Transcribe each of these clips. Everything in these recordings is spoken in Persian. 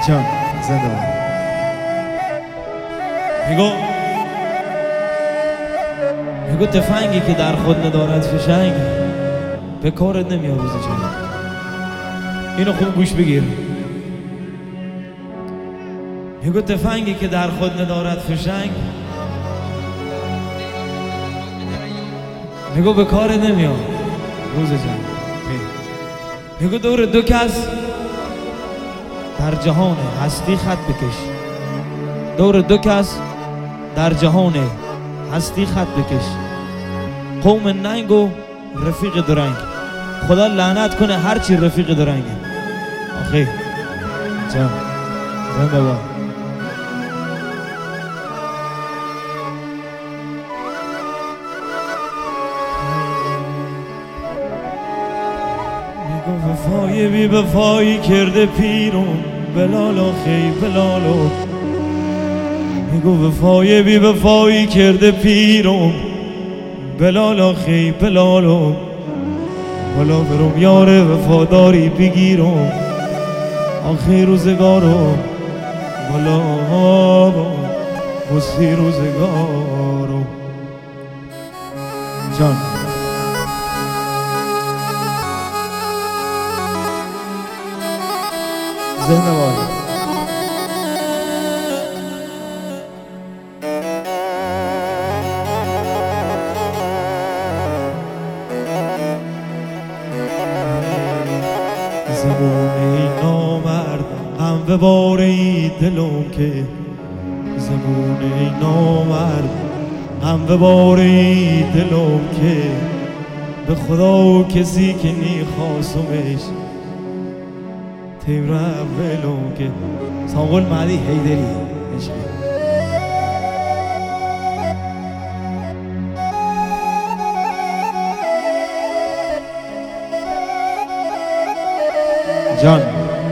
جان زنده باد. میگو تفنگی که در خود ندارد فشنگ به کارت نمیاد روز جنگ. اینو خوب گوش بگیر. میگو تفنگی که در خود ندارد فشنگ میگو به کارت نمیاد روز جنگ. میگو دور دو کس در جهان هستی خط بکش. دور دو کس در جهان هستی خط بکش. قوم ننگ و رفیق درنگ. خدا لعنت کنه هرچی رفیق درنگه. آخی جان زنده باد. میگو وفای بی وفایی کرده پیرون بلال آخی بلالو. میگو وفای بی وفایی کرده پیرون بلال آخی بلالو. حالا برم یار وفاداری بگیرم آخی روزگارو. بالا بسی روزگارو. جان زنده باد. زمونه نامرد غم بباره دلم که. زمونه نامرد غم بباره دلم که. به خدا کسی که نیخواستمش تیم رولم که. سانقل مهدی حیدری عشقی. جان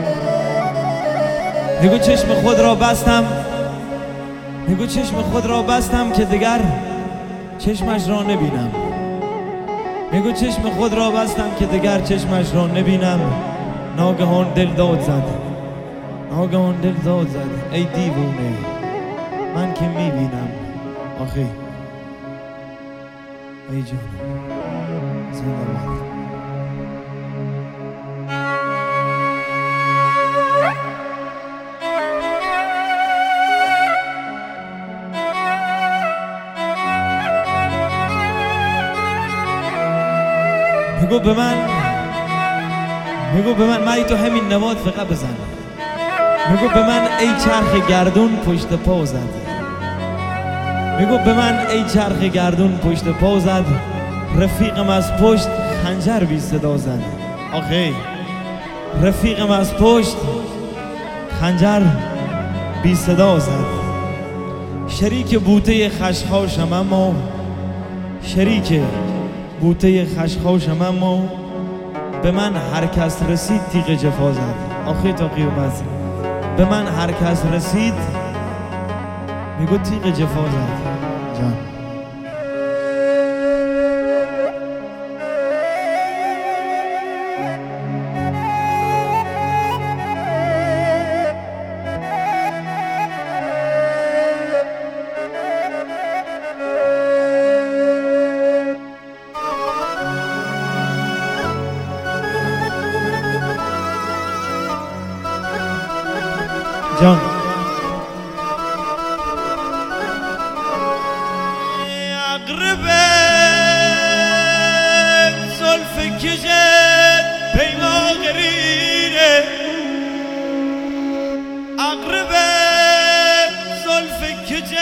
میگو چشم خود را بستم. میگو چشم خود را بستم که دیگر چشمش را نبینم. میگو چشم خود را بستم که دیگر چشمش را نبینم. ناگهان دل داد زد. ناگهان دل داد زد ای دیوونه من که میبینم. آخی ای جان زنده باد. میگو به من مایی تو همین نواد فقط بزن. میگو به من ای چرخ گردون پشت پا زد. میگو به من ای چرخ گردون پشت پا زد. رفیقم از پشت خنجر بی صدا زد. آخی رفیقم از پشت خنجر بی صدا زد. شریک بوته خشخاشم اما شریک بوته خشخاشم اما به من هر کس رسید تیغ جفا زد. آخی تا قیامت به من هر کس رسید میگو تیغ جفا زد. جان جان اقرب زلف کشت پیما قرینه. اقرب زلف کشت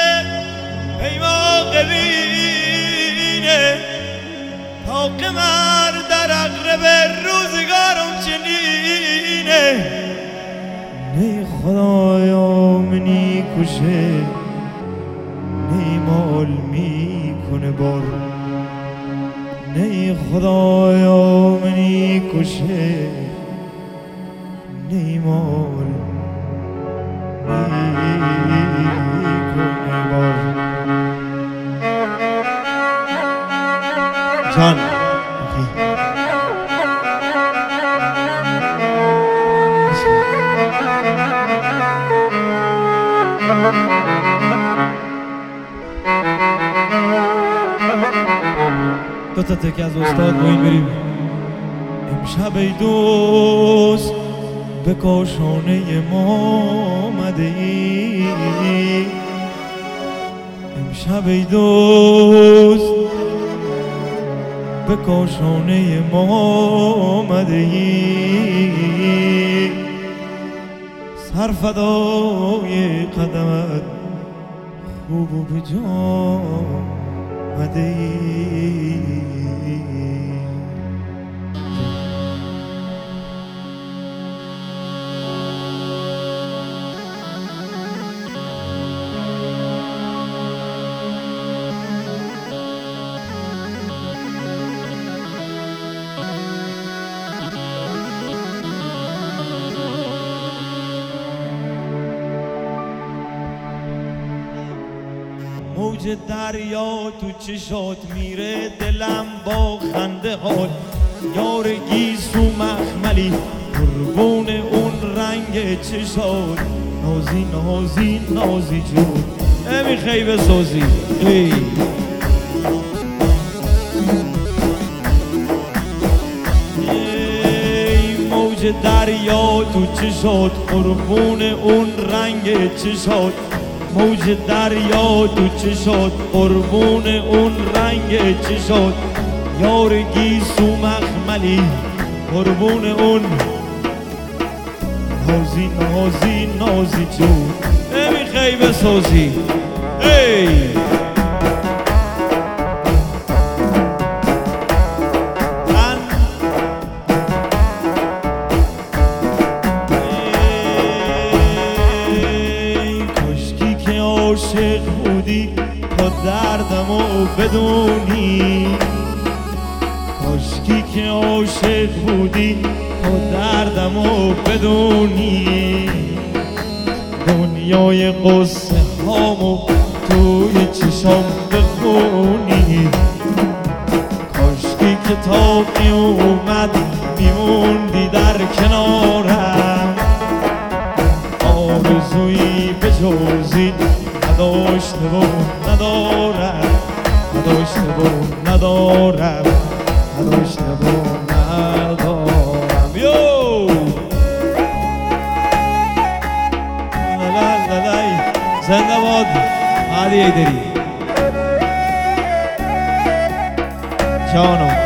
پیما قرینه. تا قمر در اقرب روزگارم چنینه. نی خدایا منی کشه نی مال میکنه بار. نی خدایا منی کشه نی مال میکنه بار. جان دو تا تکه از استاد باید بریم. امشب ای دوست به کاشانه ما آمده ای، امشب ای دوست به کاشانه ما آمده ای، سرفدای قدمت خوب و به جا آمده ای. موج دریا تو چشات میره، دلم با خنده هات یار گیسو مخملی قربون اون رنگ چشات. نازی نازی نازی جون میخوای بسازی ای موج دریا تو چشات قربون اون رنگ چشات، موج دریا تو چشات قربون اون رنگ چشات، یار گیسو مخملی قربون اون نازی نازی نازی جون میخوای بسازی ای عاشق بودی تا دردمو بدونی، کاشکی که عاشق بودی تا دردمو بدونی، دنیای قصه هامو توی چشام بخونی، کاشکی که تا میومد میموندی در کنارم، آرزویی به جزی نداشته و ندارم، نداشته و ندارم، نداشته و ندارم. یو لالای زنده باد علی ایدری جانم.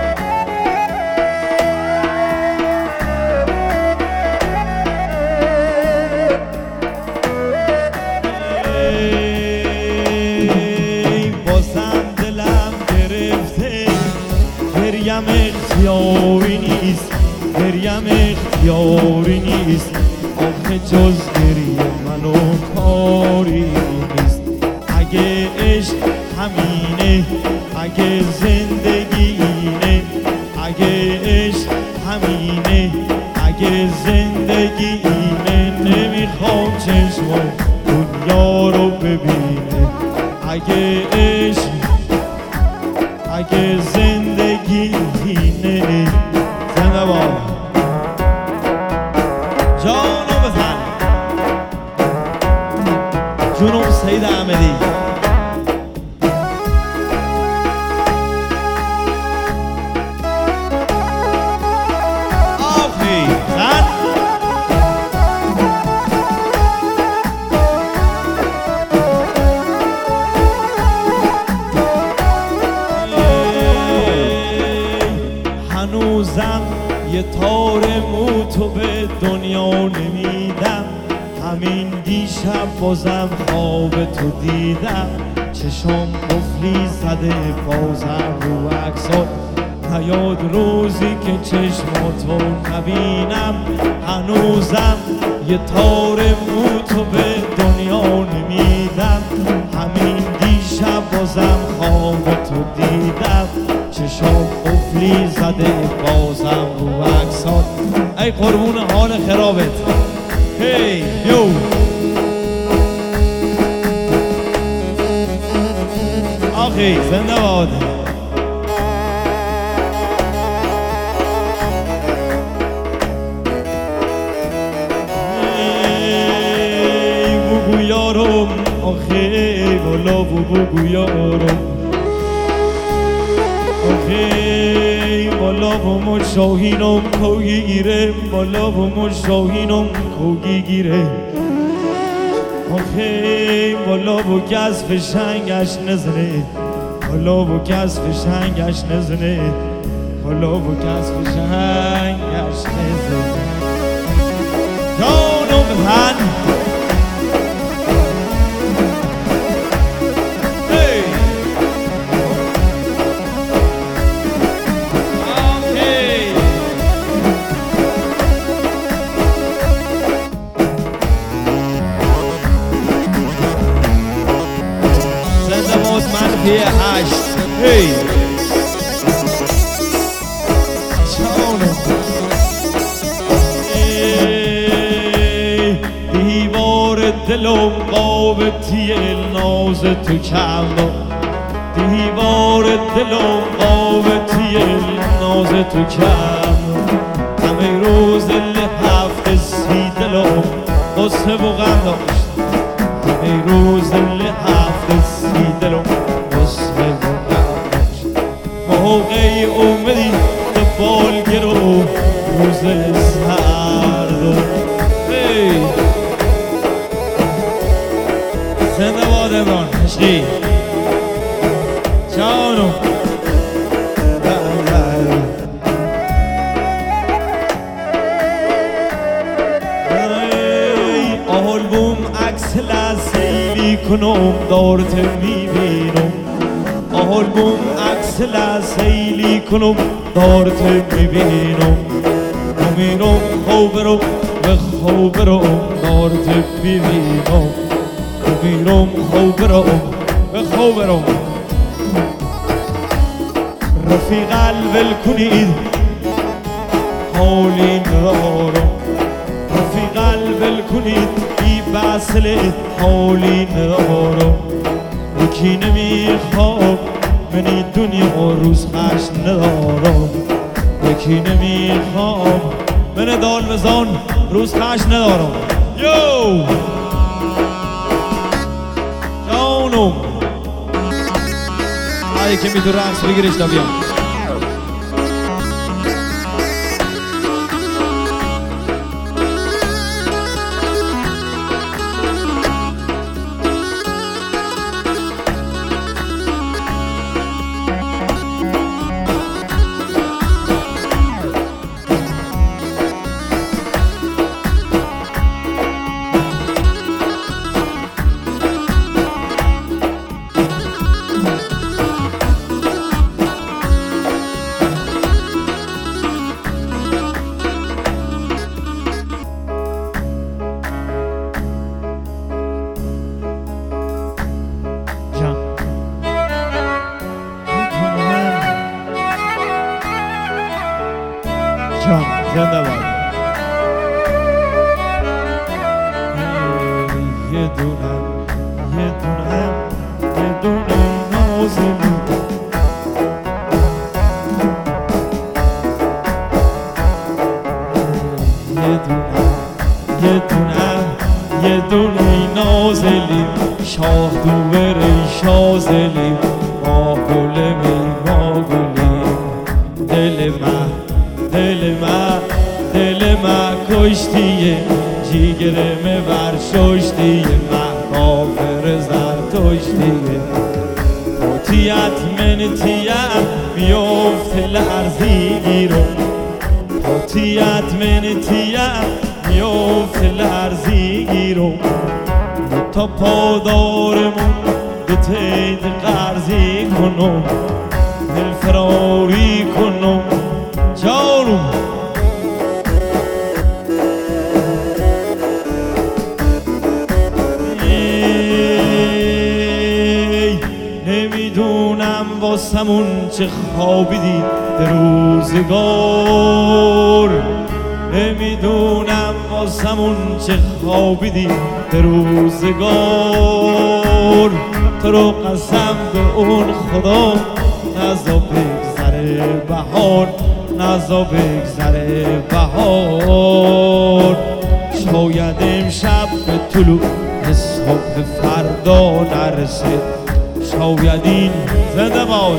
گریم اختیاری نیست، گریم اختیاری نیست، آخه جز گریه منو کاری نیست. اگه عشق همینه، اگه زندگی اینه، اگه عشق همینه، اگه زندگی اینه، نمیخوام چشمم دنیا رو ببینه. اگه عشق، اگه زندگی اینه، زنده باد جانو بزن جنوب سید احمدی. آفی زن هنوزم یه تار موتو به دنیا نمیدم، همین دیشب بازم خواب تو دیدم، چشام قفلی زده بازم رو عکسات، نیاد روزی که چشماتو نبینم. هنوزم یه تار موتو به دنیا نمیدم، همین دیشب بازم خواب تو دیدم، چشام قفلی زده بازم رو عکسات. ای قربون حال خرابت هی یو آخی زنده باد. بگو یارو یارم آخه والا و بگو یارم آخه والا و مشاهینم کوگی گیره والا و مشاهینم کوگی گیره آخه والا و کس فشنگش نزنه والا و کس فشنگش نزنه والا و کس فشنگش نزنه جانم هن منفی 8 هی دیوار دلم قابطی ناز تو کردم دیوار دلم قابطی ناز تو کردم همه روز هفته سی دلم قصه و غم داشت همه روز هفته سی دلم موقعی اومدی دبال گرو روز سردم زنده باد امران عشقی جانم آلبوم عکس لحظه‌ای کنم دارت میبینم آلبوم عکس لحظه‌ای کنم دارت میبینم میرم خوبرم به خوبرم دارت ببینم میرم خوبرم به خوبرم رفیق الول کنید حالی ندارم رفیق الول کنید بی بسل حالی ندارم یکی نمیخواب منی دنیا روز خشم ندارم یکی نمیخواب من دال بزان روز خشم ندارم یو جانم هایی که میتون رقص بگیرش تا بیام جان زنده باد یه دونم یه دونم یه دونم نازمی یه دونم یه دونم یه دونی نازلی شاه دوبره شازلی ما گلمی ما گلی دل من دل من کشتیه جیگرم ورششتیه من کافر زرتشتیه تیت من تیت میفت لرزی گیرم تیت من تیت میفت لرزی گیرم تا پادارمون به تید قرضی کنم دل فراری کنم جانم نمیدونم واسمون چه خوابی دید در روزگار نمیدونم واسمون چه خوابی دید در روزگار تو رو قسم به اون خدا نزا بگذره بهار نزا بگذره بهار شاید امشب به طلوع به صبح فردا نرسه شاید این زنده باد.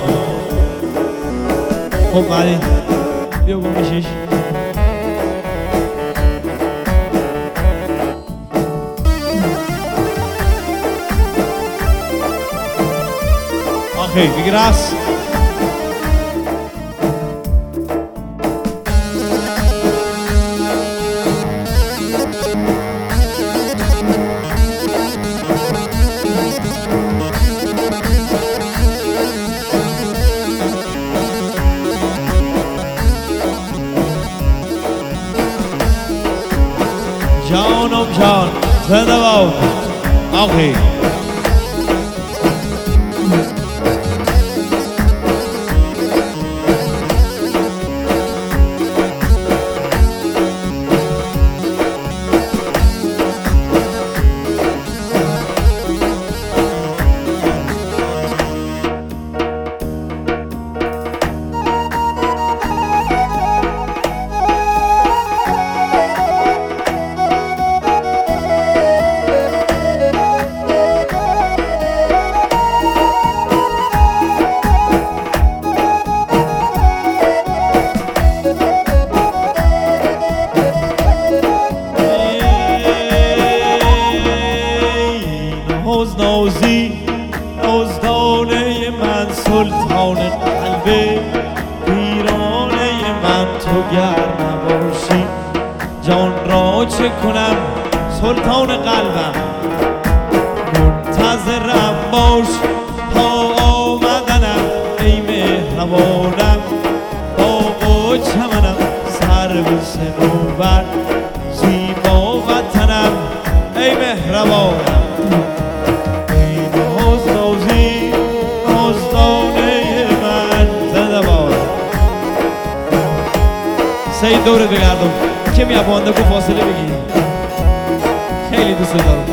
خب بعدی بیا گوشش آخی بگیرس جانم جان زنده باد آخی نازی نازدانه من سلطان قلب ویرانه من تو گر نباشی جان را چه کنم سلطان قلبم منتظرم باش تا آمدنم ای مهربانم باغ و چمنم سر به صنوبر زیبا وطنم ای مهربانم سعید دورت بگردم که میابانده کو فاصله بگی خیلی دوست دارم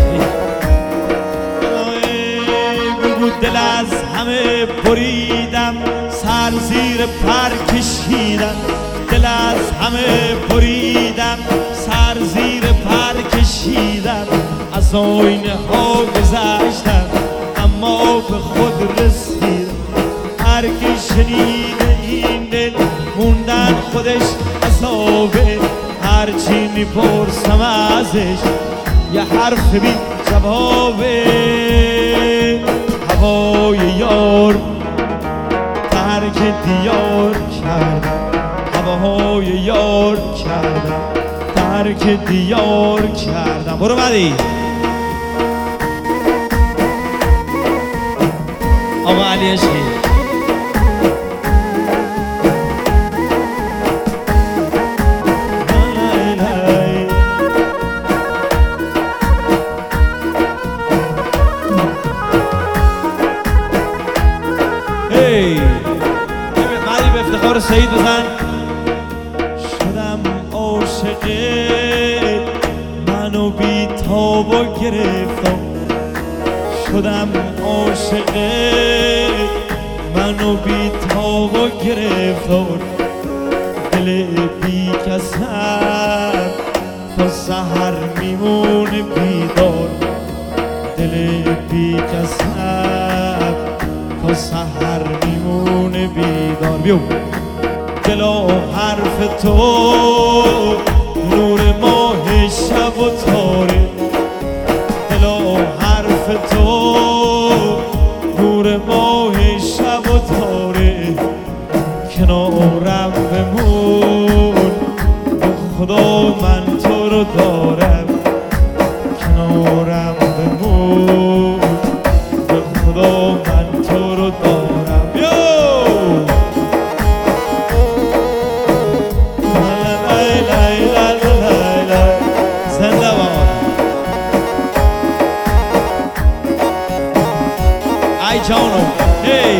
بگو دل از همه بریدم سر زیر پر کشیدم دل از همه بریدم سر زیر پر کشیدم از آینه ها گذشتم اما به خود رسیدم هر که شنیده این دل موندن خودش عذابه هرچی میپرسم ازش یه حرف بی جوابه هوای یار ترک دیار کردم هواهای یار کردم ترک دیار کردم برو بعدی آقا علی عشقی بعدی به افتخار سعید بزن شدم عاشقت منو بی تاب و گرفتم شدم عاشقت منو بی تاب و گرفتم دل بی کسم تا سحر میمونه بیدار دل بی کسم تا سحر میمونه بیدار بیو دلا حرف تو نور ماه شب و تاره دلا حرف تو نور ماه شب و تاره کنارم بمون به خدا من تو رو دارم کنارم بمون به خدا من تو رو دارم زنده باد ای جانم هی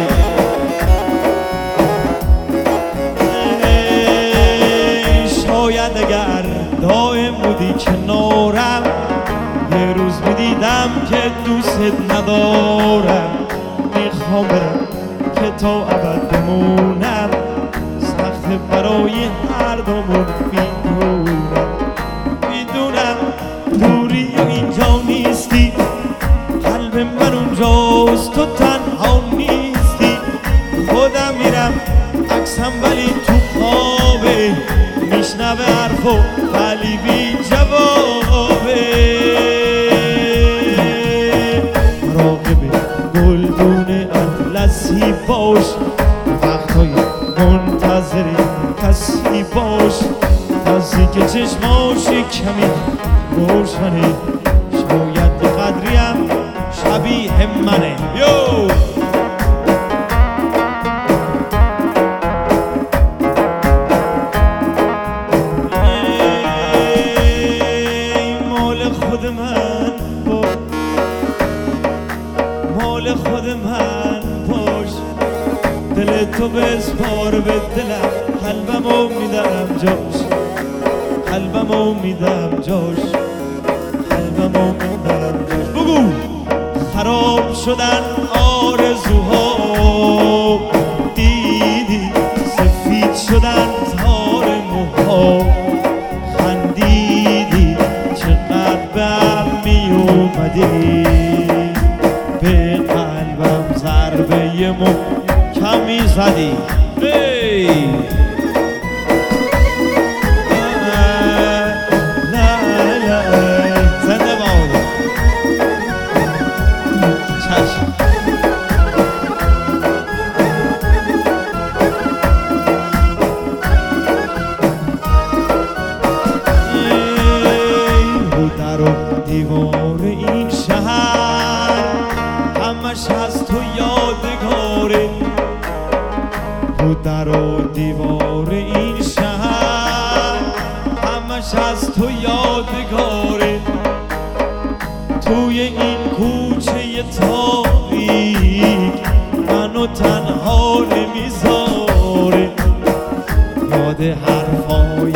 شاید اگر دائم بودی کنارم یه روز میدیدم که دوست ندارم میخوام برم که تا ابد بمونم سخت برای هر دومون میدونم دوری اینجا نیست من اونجاست تو تنها نیستی، خودم میرم عکسم ولی تو خوابه، میشنوه حرفو ولی بی جوابه. مراقب گلدون اطلسی باش، وقتای منتظر کسی باش، کسی که چشماش کمی روشنه، شاید قدریم شبیه منه. یو مال خود من باش، مال خود من باش، دل تو بسپار به دلم، قلبمو میدم جاش، قلبمو میدم جاش، قلبمو میدم جاش. بگو خراب شدن آرزوها، دیدی سفید شدن تار موها، خندیدی چقدر بهم می اومدی، به قلبم ضربه محکمی زدی. زنده باد چشم. رو در و دیوار این شهر همش هست تو یادگاره، رو در و دیوار این شهر همش هست تو یادگاره، توی این کوچه تاریک منو تنها نمیذاره، یاد حرفای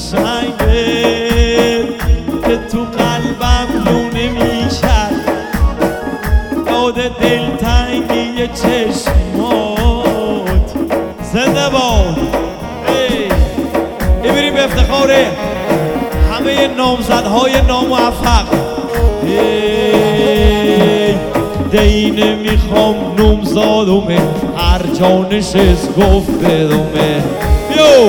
قشنگه که تو قلبم لونه میشد، یاد دلتنگی چشمات. زنده باد. بریم به افتخار همه نامزدهای ناموفق. دینه میخوام نامزادومه، هر جا نشست گفت بدومه. یو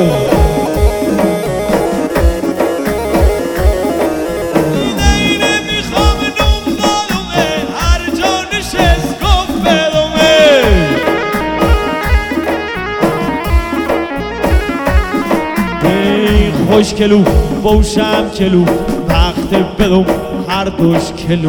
دینه میخوام نامزادومه، هر جا نشست گفت بدومه. خوش کلو بوشم کلو، وقت بدوم هر دوش کلو.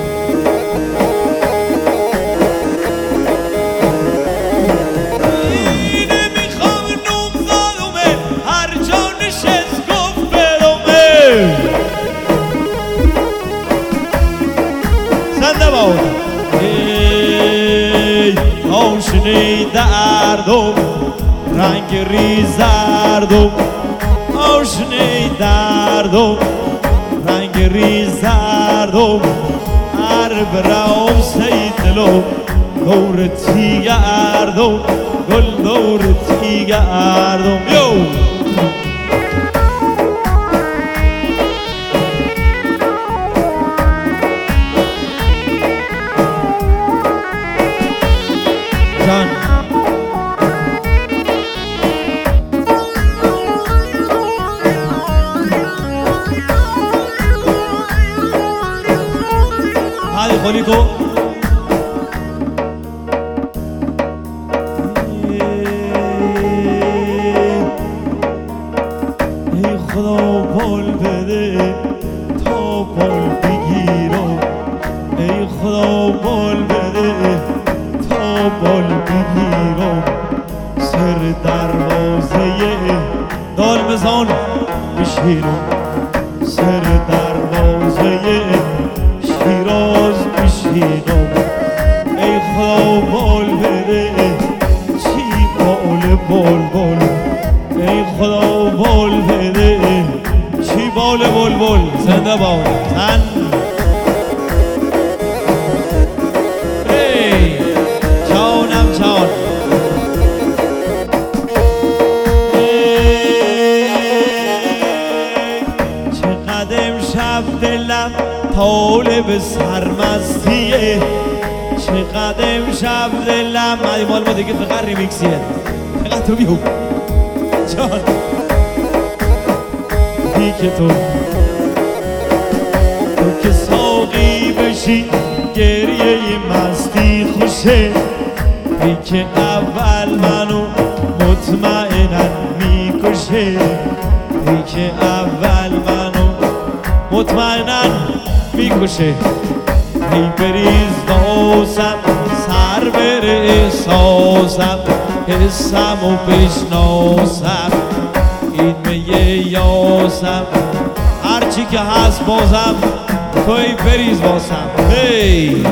آشنی دردم رنگ ریزردم، آشنی دردم رنگ ریزردم، هر برام سیدلو دور تیگردم، گل دور تیگردم. یو جان هادی خولی کو ای خدا بال بده تا بال بگیرم، ای خدا بال بده تا بال بگیرم، سر دروازه دال بزن بشیرم، سر دروازه شیراز بشیرم. ای خدا بال بده چی بال بال بال، ای خدا بال بده چی بال بال بال. زنده باد تن جانم جان. چقدر امشب دلم طالب سرمستیه، چقدر امشب دلم مدی مال ما دیگه فقط ریمیکسیه فقط تو بیو جان بی که تو که ساقی بشی گریه مستی خوشه بی که اول منو مطمئنن میکشه بی که اول منو مطمئنن میکشه ای بریز واسم سر بره احساسم حسم و بشناسم این میه یاسم هرچی که هست بازم تو ای بریز واسم هی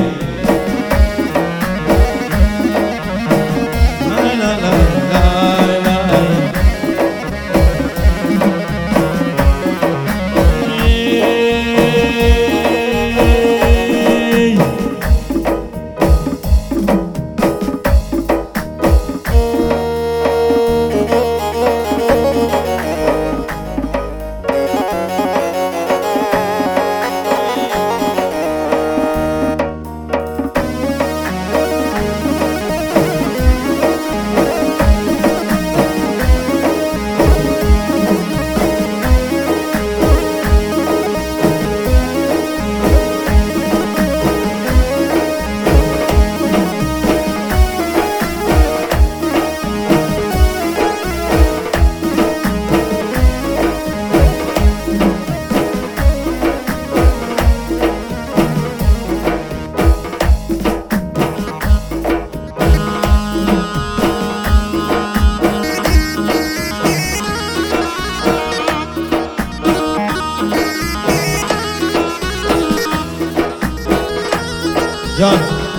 جان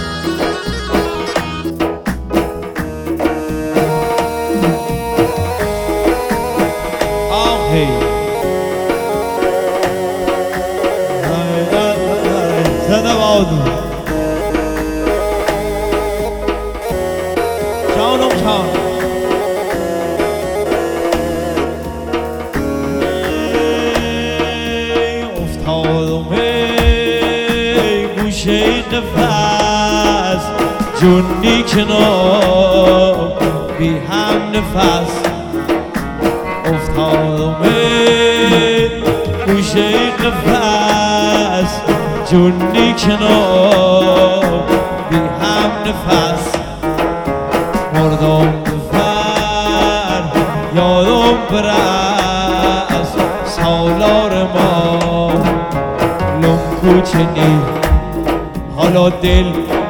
آهی زنده باد جانم جان افتادم گوشه قفس جونی کنار بی هم نفس افتادم گوشه قفس جونی کنار بی هم نفس مردم بفر یادم برس سالار ما لم کوچنی حالا دل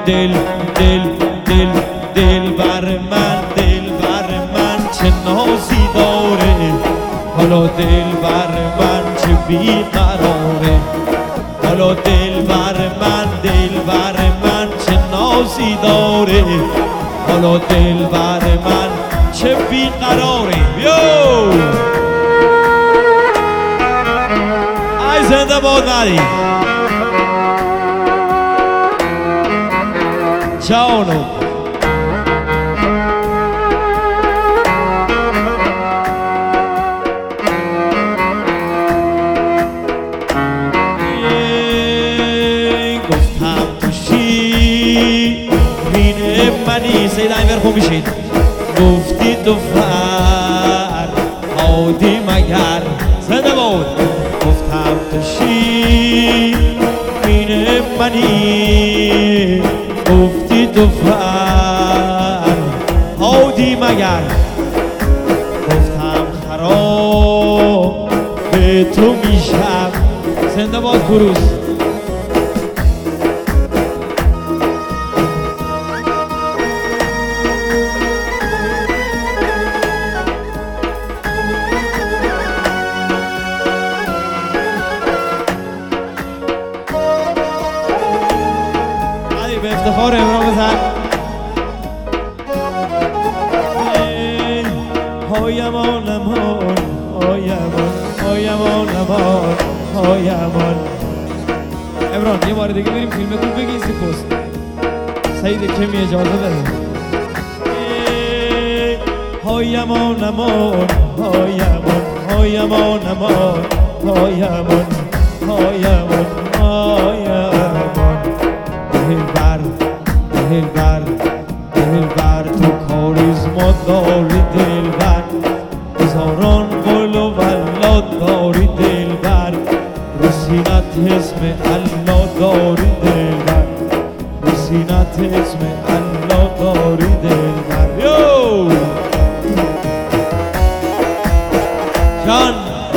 بر من چه نازی داره حالا دل بر من چه بیقراره حالا دل بر من چه نازی داره حالا دل بر من چه بیقراره یو ای زنده باد مری جانو گفتم تو شیرین منی سید اینور خوب میشید گفتی تو فر هادی مگر زنده بود گفتم تو شیرین منی گفتی تو فر هادی مگر گفتم خراب به تو میشم زنده باد کروز به افتخار امران بزن هایمان امان امران یه بار دیگه بریم فیلم خوب بگی سی پست سعید کمی اجازه بده هایمان دل دلبر دلبر تو کاریزما داری دلبر هزاران قول و والله داری دلبر رو سینت اسم الله داری دلبر رو سینت اسم الله داری دلبر یو جان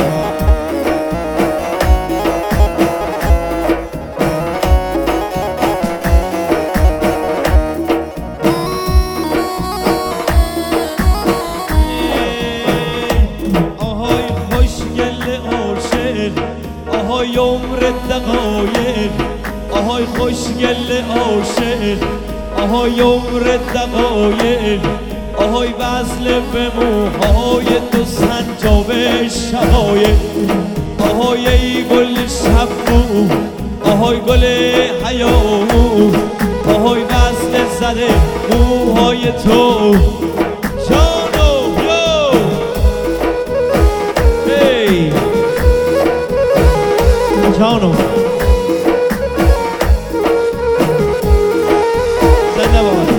آهای عمر دقایق آهای خوشگل عاشق آهای عمر دقایق آهای وصل به موهای تو سنجاب شقایق آهای ای گل شبو آهای گل حیامو آهای وصل زده موهای تو جانو یو هی جانو زنده باد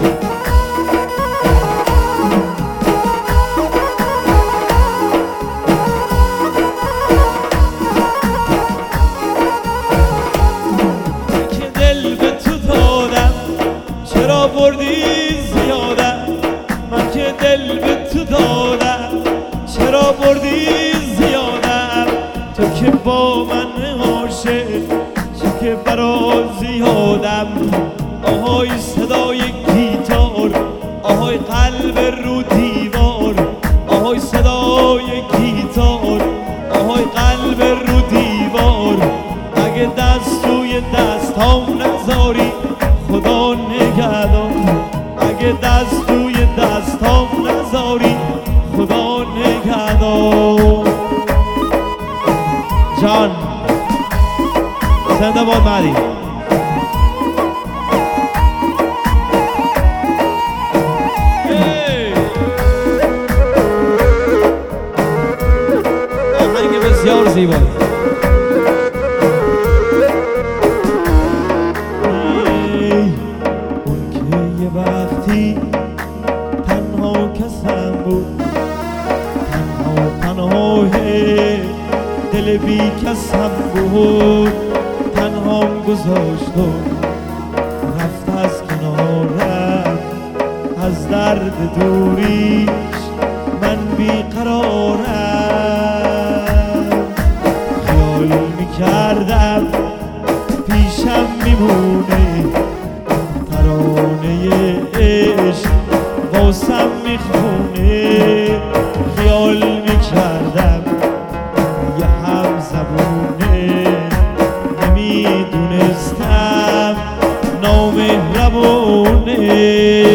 که دل به تو دادم چرا بردی زیادم من که دل به تو دادم چرا بردی زیادم تو که با من عاشق چه که برا زیادم آهای صدای گیتار آهای قلب رو دیوار آهای صدای گیتار آهای قلب رو دیوار اگه دست توی دست هم نذاری خدا نگهدار اگه دست توی دست هم نذاری خدا نگهدار جان زنده باد مهدی آهنگ بسیار زیبا اون که یه وقتی تنها کسم بود تنها دل بی کسم بود تنهام گذاشت و رفت از کنارم از درد دوریش من بیقرارم خیال میکردم پیشم میمونه ترانه عشق واسم میخونه خیال میکردم یه هم زبونه نمیدونستم نامهربونه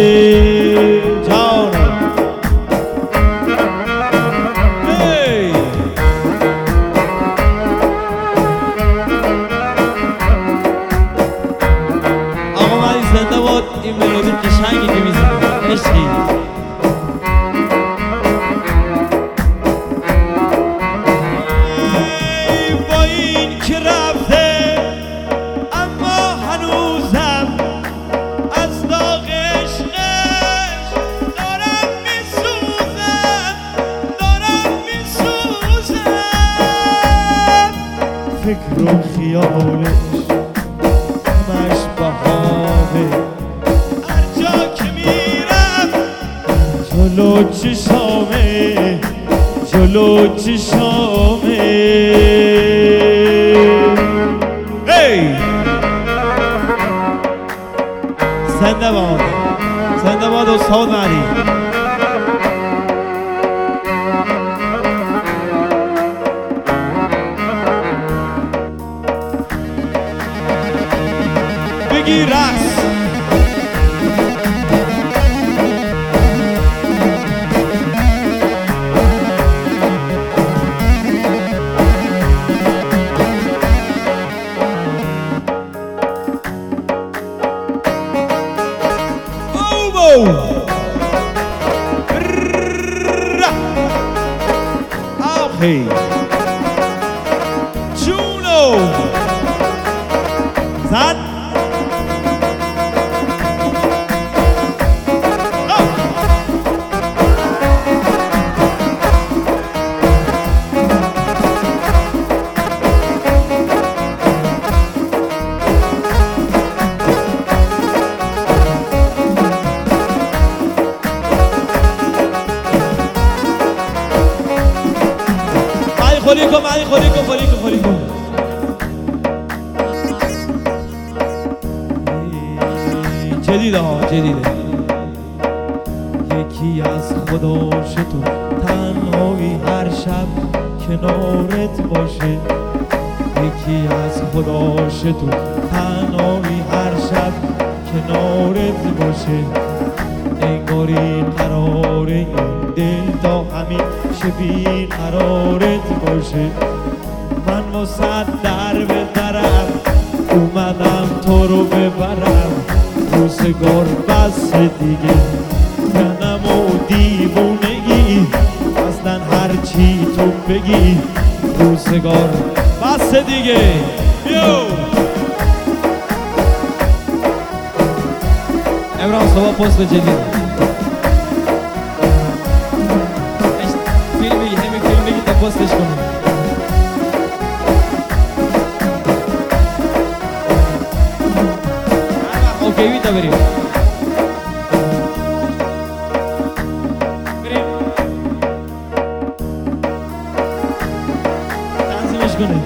جانم آقا من زنده باد این ملودی قشنگی که میزنه عشقی فکر و خیالش همش بهامه هر جا که میرم جلو چشامه جلو چشامه هی زنده باد استاد مهدی بگی رقص Hey, Juno, Zan, خوریکو معنی خوریکو جدیده یکی از خداش تو تنهایی هر شب کنارت باشه یکی از خداش تو تنهایی هر شب کنارت باشه انگاری قرار این دل تا همیشه بی قرارت باشه من واسه در به درم اومدم تو رو ببرم روزگار بس دیگه منم و دیوونگی اصلا هر چی تو بگی روزگار بس دیگه امران صبح پست جدید همین فیلم بگی تا پستش کنم اوکی بیتا بریم تنظیمش کنه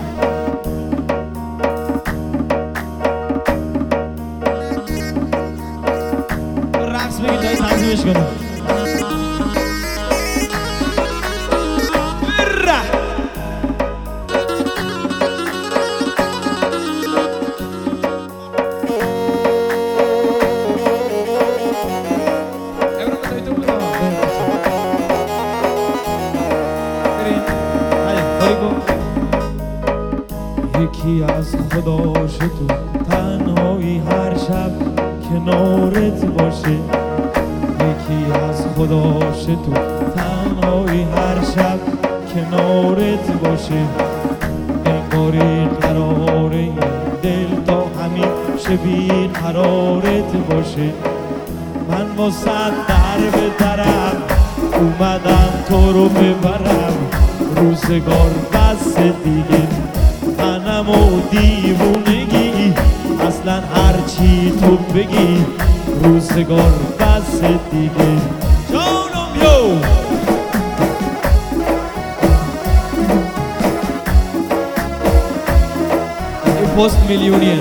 رقص بگی تایی تنظیمش کنه یکی از خداش تو تنهایی هر شب کنارت باشه یکی از خداش تو تنهایی هر شب کنارت باشه انگاری قرار این دل تا همیشه بی قرارت باشه من واسه در به درم اومدم تو رو ببرم روزگار بس دیگه منم و دیوونگی اصلا هر چی تو بگی روزگار بس دیگه جانم یو این پست میلیونیه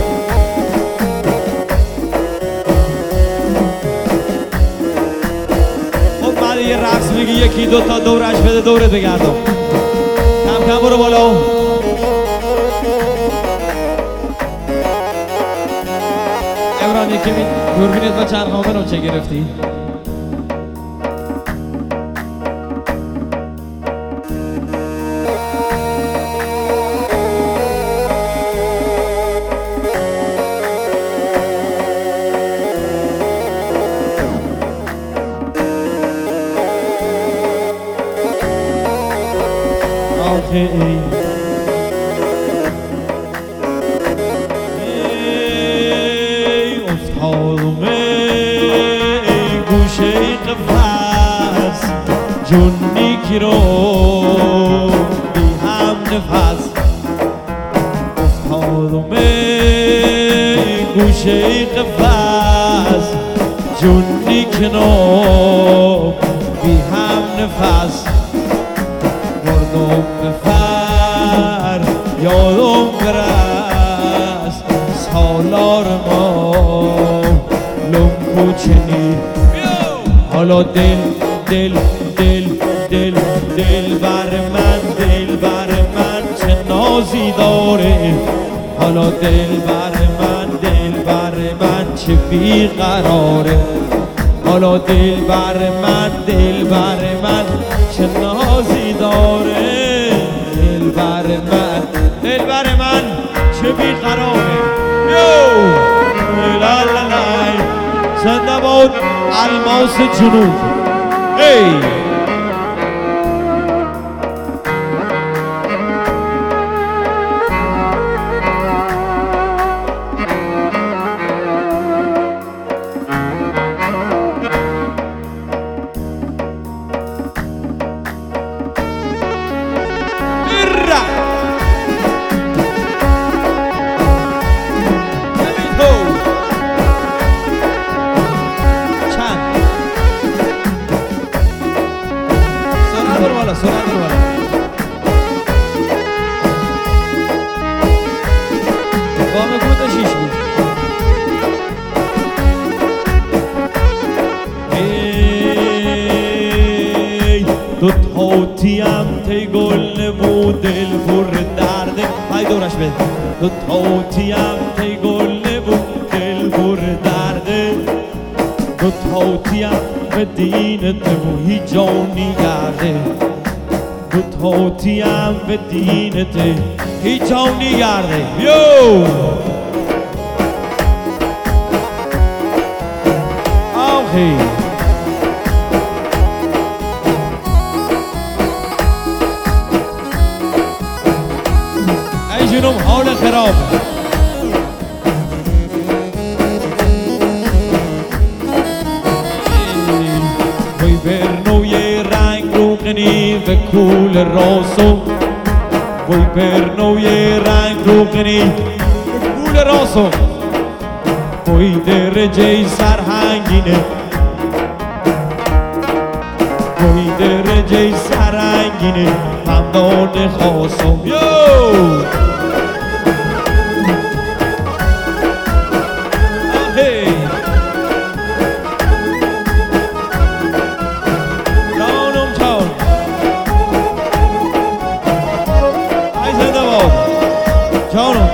خب بعد یه رقص میگی یکی دو تا دورش بده دورت بگردم کم کم برو بالا امران یکی دوربینت با چند خامه رو چه گرفتی؟ ای افتادم ای گوشه قفس جونی کی رو بی هم نفس افتادم ای گوشه قفس جونی کنو بی هم نفس مردم بفر یادم برس سالار ما لنگو چنی حالا دل بر من چه نازی داره حالا دل بر من چه بیقراره حالا دل بر من چه نازی داره دل بر من چه بیقراره یو لا لا لا زنده باد الماس جنوب ای تو تاوتیم تی گل نمود دل پر درده های دورش بده تو تاوتیم تی گل نمود دل پر درده تو تاوتیم به دینت و هیچ جانی گرده تو تاوتیم به دینت هیچ جانی گرده یو آخی ای جنوب حال خراب وی برنوی رنگ روغنی و کول راسو وی برنوی رنگ روغنی و کول راسو وی درجه سرهنگینه وی درجه سرهنگینه ممنون خاصم یو جانم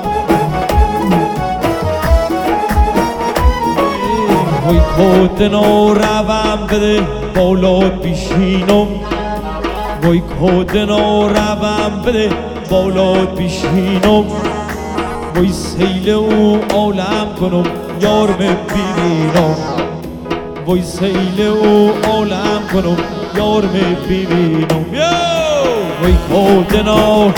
وی کودنو روم بده بالات بیشینم وی کودنو روم بده بالات بیشینم وی سیل او عالم کنم یار ببینم وی سیل او عالم کنم یار ببینم وی کودنو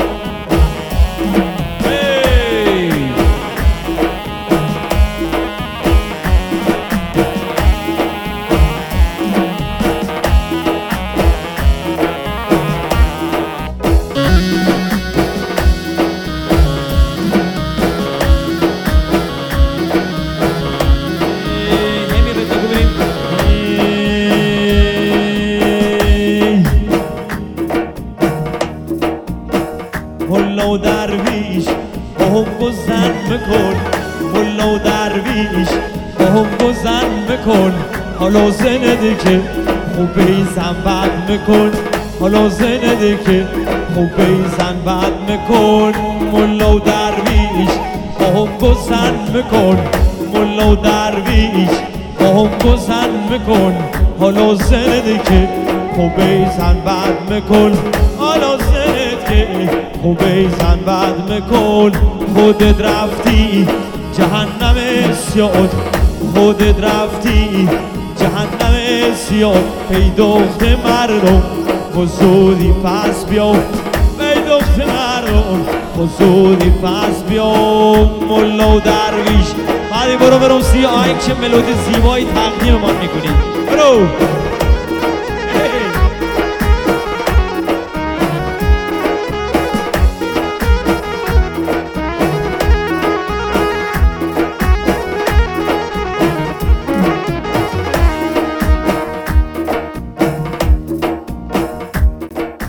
ملا و درویش با هم گذن بکن ملا و درویش با هم گذن بکن حالا زنده که خوبه زن بد میکن حالا زنده که خوبه زن بد میکن ملا و درویش با هم گذن بکن ملا و درویش با هم گذن بکن حالا زنده که خوبه زن بد میکن حالا زنده که خوبه زن بد میکن خودت رفتی جهنم سیاد خودت رفتی جهنم سیاد ای دخت مردم بزودی پس بیا ای دخت مردم بزودی پس بیا ملا و درویش هری برو برو سی آهنگ چه ملودی زیبایی تقدیم ما میکنی برو